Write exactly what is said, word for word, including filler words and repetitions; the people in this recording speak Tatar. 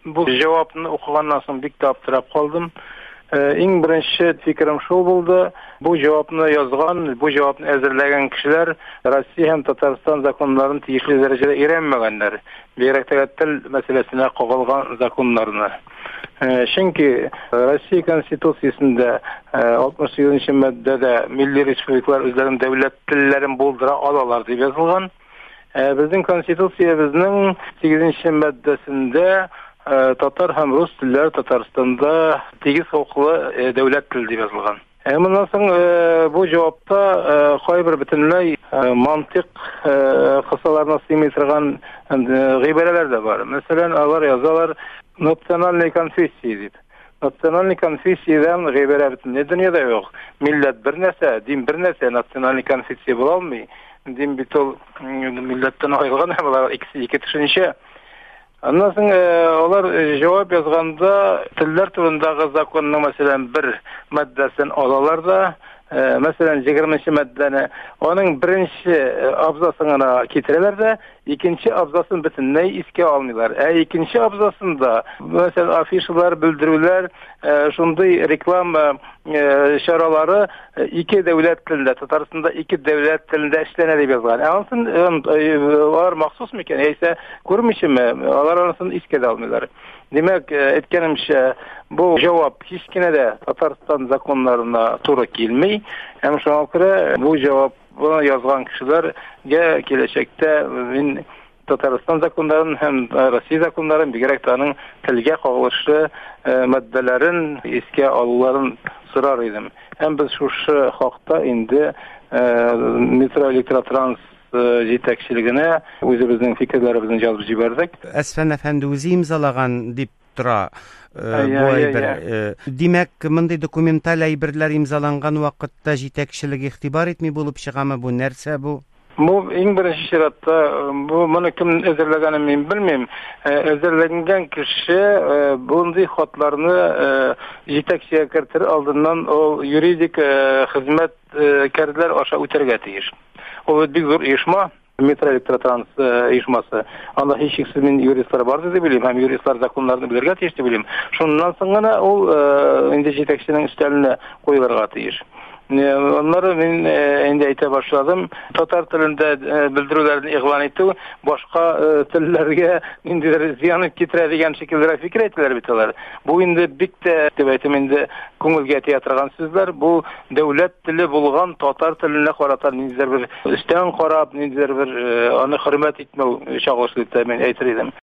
bu cevapını okugandan soň bik de aptyrap kaldım. Iň birinçi fikrim şol boldy. Bu cevapını yazgan, bu cevapını äzirlegen kişiler Rossiýa hem Tatarstan zakonlaryny tiyişli derejede erenmegenler. Beýrekde til meselesine gogulgan zakonlaryny. Çünki Rossiya Konstitusiýasynda altmış sekizinçi maddede milli respublikalar özlerinin devlet tillerini boldura alalar diýip ýazylgan. Bizning konstitusiýabyzyň sekizinçi maddesinde Tatar hem Rus tilleri Tatarstanda tegiz hukuklu devlet dili diýip ýazylgan. Bundan soň bu jogapda gaýby bütünlei mantyk kysalaryna symmetrigan gybereler de bar. Meselem alar ýazalar nasionalny konfessiýa diýip. Nasionalny konfessiýadan gybere bütün nedeniýede ýok. Millet bir näse, din bir näse, nasionalny konfessiýa bolalmy. Din bitol milletden aýrylgan bular ikisi iki düşünýe. Ondan soň olar jogap ýazganda tiller turundagy zakonyň meselem bir maddesini alalar da, meselem yigirminçi maddeni onun birinci abzasyna ketireler de, ikinci abzasını bütünlei iske almylar. E ikinci abzasında meselem afişalar, bildirüler, şunday reklam şaralary iki devlet tilinde, Tatarstanda iki devlet tilinde işlenýär diýip ýazgan. Ansyn var maksus meken, ýa-da görmüşmi? Alar anasyn iske almylar. Demek etkenimçe bu jogap hiç kine de Tatarstan zakonlaryna tory gelmey. Hem şoňa göre bu jogap bunu yazgan kişilerge gelecekte men Tatarstan zakonlarynyň hem Rossiya zakonlarynyň bigerek tanyň tilge goguluşy maddelerin iske alularyny sorar idim. Hem biz şu hakda indi Metro Elektrotrans jetekçiligine özübizning fikirlerimizni jalbyp jiberdik. Esfen efendi özi imzalagan diýip tura. Bu aýber. Demek munday dokumental aýberler imzalangan wagtda jetekçilik ihtibar etmey bolup çygamy bu nerse bu? Bu iň birinçi şeratda bu muny kim ezerlegeni men bilmem. Ezerlegen kişi bunday hatlaryny jetekçiye kirtir aldyndan o yuridik hizmet kerdiler aşa öterge tiýir. O bir zor işma, Metro Elektrotrans işması. Anda hiç şeksiz men yuristler bar diýip bilim, hem yuristler zakonlaryny bilirge tiýişdi bilim. Şondan soňra ol indi jetekçiniň üsteline goýularga tiýir. Onları men indi aýta başladym. Tatar tilinde bildirülerini iglan etdi. Başka tillerge indiler ziýany getiradigan şekilde fikir etdiler bitalar. Bu indi bik de diýip aýtym indi köňülge ýatrgan sözler. Bu devlet dili bolgan tatar tiline garatan nizer bir üstten garap, nizer bir ony hürmet etmek çagyrşykda men aýtar edim.